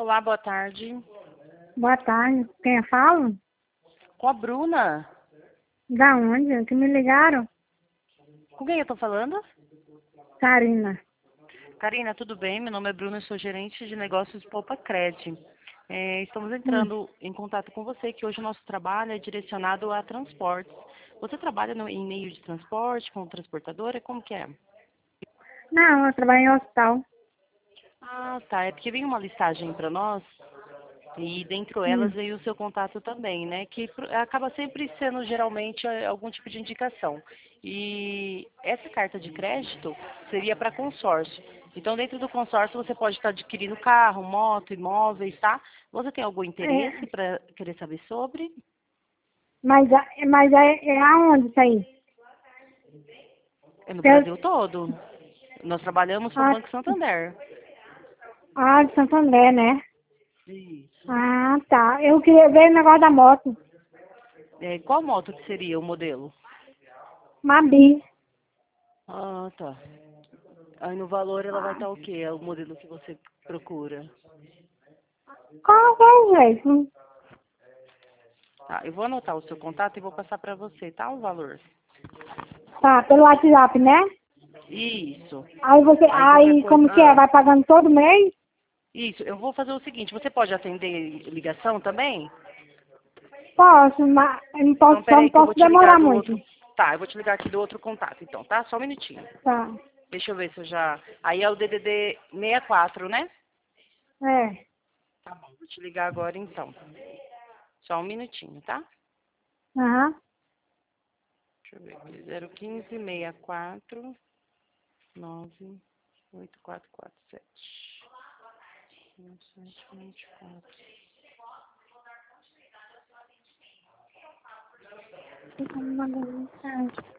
Olá, boa tarde. Boa tarde. Quem fala? Com a Bruna. Da onde? Que me ligaram? Com quem eu tô falando? Karina. Karina, tudo bem? Meu nome é Bruna, eu sou gerente de negócios Poupa Cred. Estamos Hum. entrando em contato com você, que hoje o nosso trabalho é direcionado a transportes. Você trabalha em meio de transporte, como transportadora? Como que é? Não, eu trabalho em hospital. Ah, tá. É porque veio uma listagem para nós e dentro elas Hum. veio o seu contato também, né? Que acaba sempre sendo geralmente algum tipo de indicação. E essa carta de crédito seria para consórcio. Então, dentro do consórcio, você pode estar adquirindo carro, moto, imóveis, tá? Você tem algum interesse É, para querer saber sobre? mas é aonde isso aí? É no Eu, Brasil todo. Nós trabalhamos com o ah, Banco Santander. de Santo André, né? Isso. Ah, tá. Eu queria ver o negócio da moto. Qual moto que seria o modelo? Mabi. Ah, tá. Aí no valor ela vai estar o quê? É o modelo que você procura. Qual é jeito? Tá, eu vou anotar o seu contato e vou passar para você, tá? O valor. Tá, pelo WhatsApp, né? Isso. Aí qualquer Aí coisa. como que é? Vai pagando todo mês? Isso. Eu vou fazer o seguinte, você pode atender ligação também? Posso, mas eu não Então posso, só não peraí que eu vou posso te ligar demorar do muito. outro. Tá, eu vou te ligar aqui do outro contato, então, tá? Só um minutinho. Tá. Deixa eu ver se eu já. Aí é o DDD 64, né? É. Tá bom, vou te ligar agora então. Só um minutinho, tá? Aham. Deixa eu ver aqui. 015 64 98447. 1724. Fica me mandando mensagem.